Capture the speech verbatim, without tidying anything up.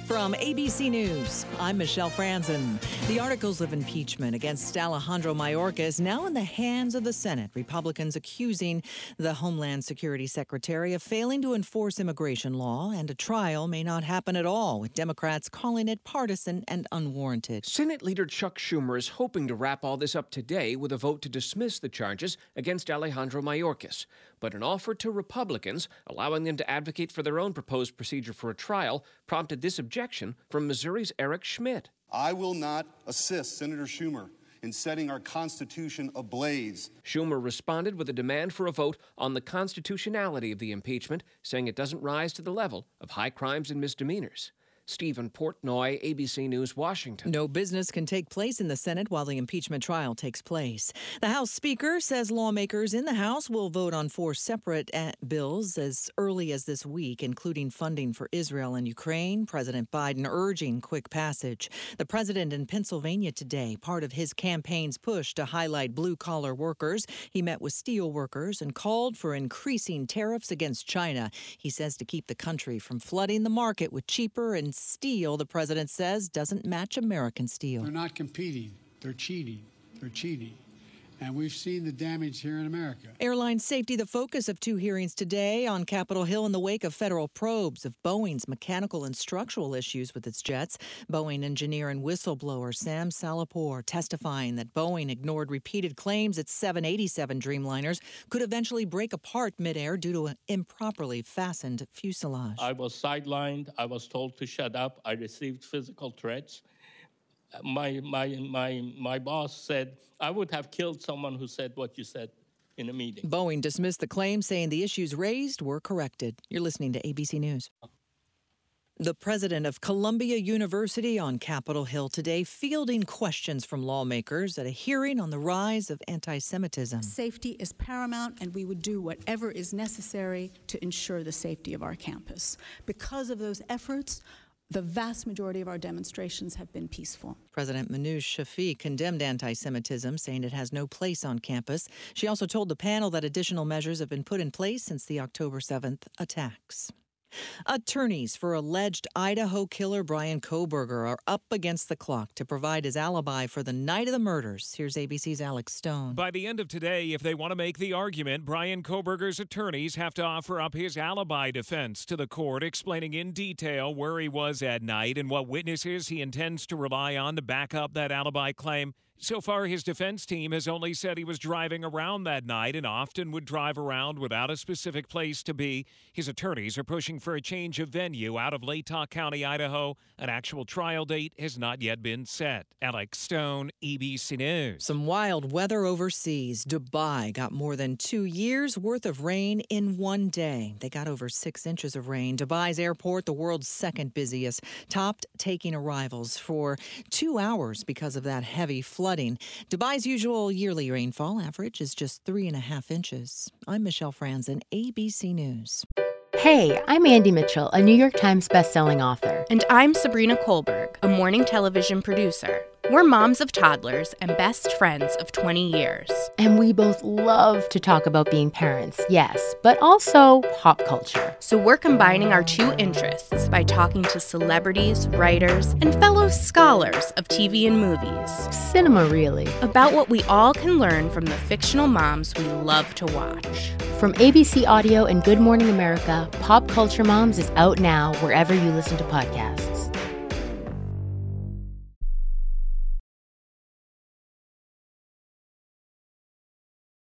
From A B C News, I'm Michelle Franzen. The articles of impeachment against Alejandro Mayorkas now in the hands of the Senate. Republicans accusing the Homeland Security Secretary of failing to enforce immigration law, and a trial may not happen at all, with Democrats calling it partisan and unwarranted. Senate Leader Chuck Schumer is hoping to wrap all this up today with a vote to dismiss the charges against Alejandro Mayorkas. But an offer to Republicans, allowing them to advocate for their own proposed procedure for a trial, prompted this objection from Missouri's Eric Schmidt. I will not assist Senator Schumer in setting our Constitution ablaze. Schumer responded with a demand for a vote on the constitutionality of the impeachment, saying it doesn't rise to the level of high crimes and misdemeanors. Stephen Portnoy, A B C News, Washington. No business can take place in the Senate while the impeachment trial takes place. The House Speaker says lawmakers in the House will vote on four separate bills as early as this week, including funding for Israel and Ukraine. President Biden urging quick passage. The president in Pennsylvania today, part of his campaign's push to highlight blue-collar workers. He met with steel workers and called for increasing tariffs against China. He says to keep the country from flooding the market with cheaper and steel, the president says, doesn't match American steel. They're not competing. They're cheating. They're cheating. And we've seen the damage here in America. Airline safety, the focus of two hearings today on Capitol Hill in the wake of federal probes of Boeing's mechanical and structural issues with its jets. Boeing engineer and whistleblower Sam Salahpour testifying that Boeing ignored repeated claims its seven eighty-seven Dreamliners could eventually break apart midair due to an improperly fastened fuselage. I was sidelined. I was told to shut up. I received physical threats. My my my my boss said I would have killed someone who said what you said in a meeting. Boeing dismissed the claim, saying the issues raised were corrected. You're listening to A B C News. The president of Columbia University on Capitol Hill today fielding questions from lawmakers at a hearing on the rise of anti-Semitism. Safety is paramount, and we would do whatever is necessary to ensure the safety of our campus. Because of those efforts, the vast majority of our demonstrations have been peaceful. President Manoush Shafi condemned anti-Semitism, saying it has no place on campus. She also told the panel that additional measures have been put in place since the October seventh attacks. Attorneys for alleged Idaho killer Bryan Kohberger are up against the clock to provide his alibi for the night of the murders. Here's A B C's Alex Stone. By the end of today, if they want to make the argument, Bryan Kohberger's attorneys have to offer up his alibi defense to the court, explaining in detail where he was at night and what witnesses he intends to rely on to back up that alibi claim. So far, his defense team has only said he was driving around that night and often would drive around without a specific place to be. His attorneys are pushing for a change of venue out of Latah County, Idaho. An actual trial date has not yet been set. Alex Stone, A B C News. Some wild weather overseas. Dubai got more than two years' worth of rain in one day. They got over six inches of rain. Dubai's airport, the world's second busiest, topped taking arrivals for two hours because of that heavy flooding. Dubai's usual yearly rainfall average is just three and a half inches. I'm Michelle Franzen, A B C News. Hey, I'm Andy Mitchell, a New York Times bestselling author. And I'm Sabrina Kohlberg, a morning television producer. We're moms of toddlers and best friends of twenty years. And we both love to talk about being parents, yes, but also pop culture. So we're combining our two interests by talking to celebrities, writers, and fellow scholars of T V and movies. Cinema, really. About what we all can learn from the fictional moms we love to watch. From A B C Audio and Good Morning America, Pop Culture Moms is out now wherever you listen to podcasts.